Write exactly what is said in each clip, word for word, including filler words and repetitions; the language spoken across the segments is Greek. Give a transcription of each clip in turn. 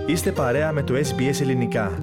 Είστε παρέα με το ες μπι ες Ελληνικά.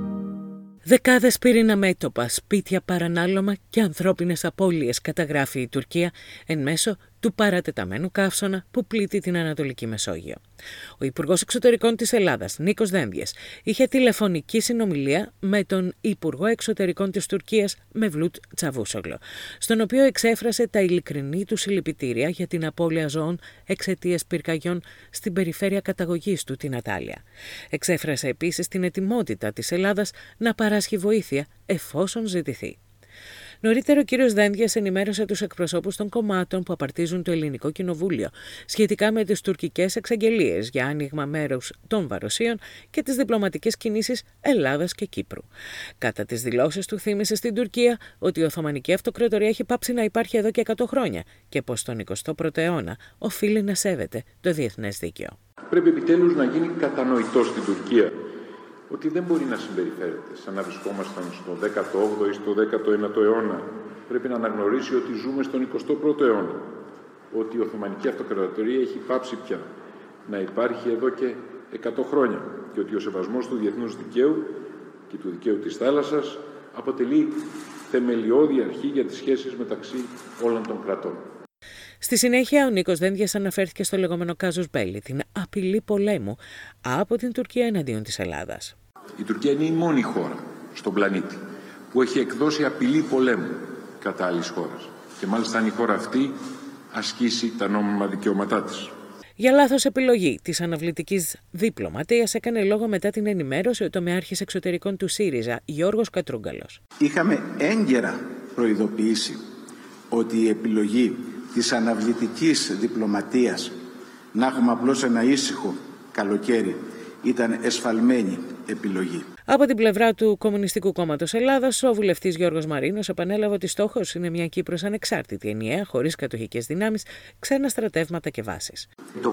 Δεκάδες πυρήνα μέτωπα, σπίτια παρανάλωμα και ανθρώπινες απώλειες καταγράφει η Τουρκία εν μέσω του παρατεταμένου καύσωνα που πλήττει την Ανατολική Μεσόγειο. Ο Υπουργός Εξωτερικών της Ελλάδας, Νίκος Δένδιας, είχε τηλεφωνική συνομιλία με τον Υπουργό Εξωτερικών της Τουρκίας, Μευλούτ Τσαβούσογλου, στον οποίο εξέφρασε τα ειλικρινή του συλληπιτήρια για την απώλεια ζώων εξαιτίας πυρκαγιών στην περιφέρεια καταγωγής του, την Ατάλεια. Εξέφρασε επίσης την ετοιμότητα της Ελλάδας να παράσχει βοήθεια εφόσον ζητηθεί. Νωρίτερα, ο κ. Δένδιας ενημέρωσε τους εκπροσώπους των κομμάτων που απαρτίζουν το Ελληνικό Κοινοβούλιο σχετικά με τις τουρκικές εξαγγελίες για άνοιγμα μέρους των βαροσίων και τις διπλωματικές κινήσεις Ελλάδας και Κύπρου. Κατά τις δηλώσεις του, θύμισε στην Τουρκία ότι η Οθωμανική Αυτοκρατορία έχει πάψει να υπάρχει εδώ και εκατό χρόνια και πως τον εικοστό πρώτο αιώνα οφείλει να σέβεται το διεθνές δίκαιο. Πρέπει επιτέλους να γίνει κατανοητό στην Τουρκία ότι δεν μπορεί να συμπεριφέρεται σαν να βρισκόμασταν στο δέκατο όγδοο ή στο δέκατο ένατο αιώνα. Πρέπει να αναγνωρίσει ότι ζούμε στον εικοστό πρώτο αιώνα. Ότι η Οθωμανική Αυτοκρατορία έχει πάψει πια να υπάρχει εδώ και εκατό χρόνια. Και ότι ο σεβασμός του διεθνούς δικαίου και του δικαίου της θάλασσας αποτελεί θεμελιώδη αρχή για τις σχέσεις μεταξύ όλων των κρατών. Στη συνέχεια, ο Νίκος Δένδιας αναφέρθηκε στο λεγόμενο κάζους μπέλι, την απειλή πολέμου από την Τουρκία εναντίον της Ελλάδας. Η Τουρκία είναι η μόνη χώρα στον πλανήτη που έχει εκδώσει απειλή πολέμου κατά άλλης χώρας. Και μάλιστα αν η χώρα αυτή ασκήσει τα νόμιμα δικαιώματά της. Για λάθος επιλογή της αναβλητικής διπλωματίας έκανε λόγο μετά την ενημέρωση ο τομεάρχης εξωτερικών του ΣΥΡΙΖΑ, Γιώργος Κατρούγκαλος. Είχαμε έγκαιρα προειδοποιήσει ότι η επιλογή της αναβλητικής διπλωματίας, να έχουμε απλώς ένα ήσυχο καλοκαίρι, ήταν εσφαλμένη επιλογή. Από την πλευρά του Κομμουνιστικού Κόμματος Ελλάδας, ο βουλευτής Γιώργος Μαρίνος επανέλαβε ότι στόχος είναι μια Κύπρος ανεξάρτητη, ενιαία, χωρίς κατοχικές δυνάμεις, ξένα στρατεύματα και βάσεις. Το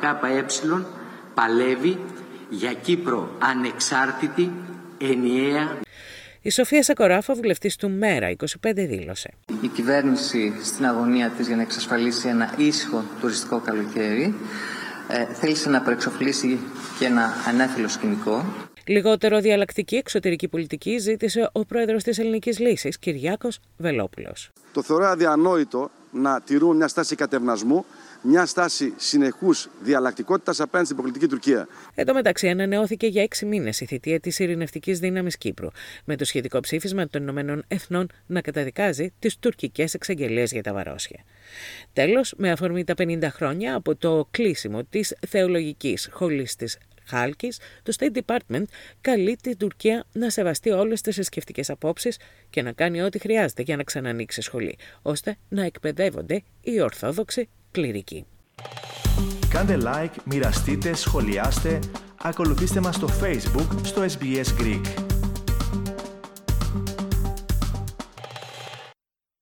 ΚΚΕ παλεύει για Κύπρο ανεξάρτητη, ενιαία. Η Σοφία Σακοράφα, βουλευτής του ΜΕΡΑ είκοσι πέντε, δήλωσε: Η κυβέρνηση στην αγωνία της για να εξασφαλίσει ένα ήσυχο τουριστικό καλοκαίρι ε, θέλησε να προεξοφλήσει και ένα ανέφιλο σκηνικό. Λιγότερο διαλλακτική εξωτερική πολιτική ζήτησε ο πρόεδρος της Ελληνικής Λύσης, Κυριάκος Βελόπουλος. Το θεωρώ αδιανόητο να τηρούν μια στάση κατευνασμού, μια στάση συνεχούς διαλλακτικότητας απέναντι στην υποκλητική Τουρκία. Εν τω μεταξύ, ανανεώθηκε για έξι μήνες η θητεία της Ειρηνευτικής Δύναμης Κύπρου, με το σχετικό ψήφισμα των Ηνωμένων Εθνών να καταδικάζει τις τουρκικές εξαγγελίες για τα βαρόσια. Τέλος, με αφορμή τα πενήντα χρόνια από το κλείσιμο της θεολογικής σχολής της Χάλκης, το State Department καλεί την Τουρκία να σεβαστεί όλες τις θρησκευτικές απόψεις και να κάνει ό,τι χρειάζεται για να ξανανοίξει σχολή, ώστε να εκπαιδεύονται οι Ορθόδοξοι κληρικοί. Κάντε like, μοιραστείτε, σχολιάστε, ακολουθήστε μας στο Facebook, στο ες μπι ες Greek.